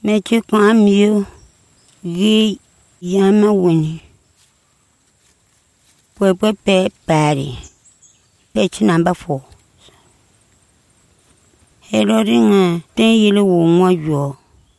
Me che kwam you gi yama wini. Pe party. Page number 4. Hello ringa ten yile wo ngwajo.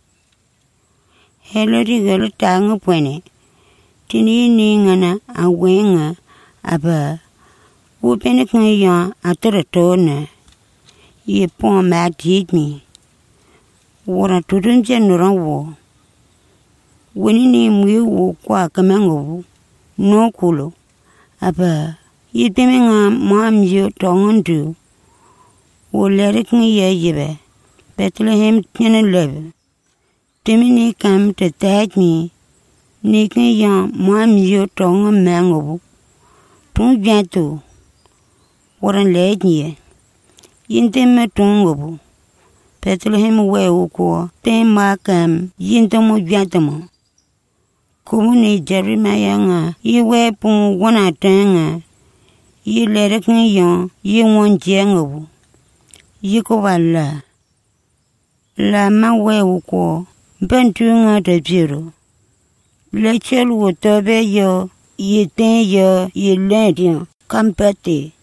Hello rigalo tanga pwene. Tini ni ngana awenga aba. Wupene kanya atoratona. Ye pon ma teach me. Wora tudun jenuran wo. Wini ni mwe wo kwa kamengo no kulo. Aba yiteme nga mam yo tongondu. Wo lerik ni ye yibe. Bethlehem tiene lebe. Temi ni kam te tag me. Ni kan ya mam yo tongon mango. Tung janto. Woran leid nye. Yinteme tongo. Bethlehem we uko. Ten makam yintemo jantamo. Kumuni Jeremiah nga iwe pun wana tanga i lerik ni yon yi won jengo yi ko wala la ma we uko bantu nga de biro le chel wo tobe yo yi ten yo yi ledian kampete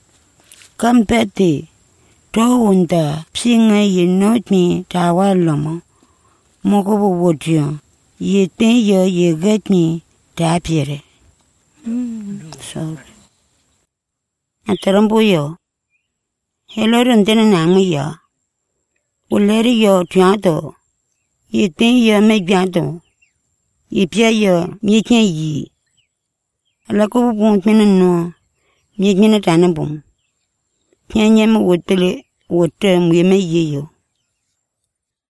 to unda pinga yi notni tawalamo moko wodio ye ten yo ye get me tapire. Sorry. Atarambo yo. Hello rundena nangi yo. Uleri yo tiado. Ye ten yo me jado. Ye pia yo mi ken yi. Ala ko bon mena no. Mi mena tanabum. Pia nyama wotele wote mu me ye yo.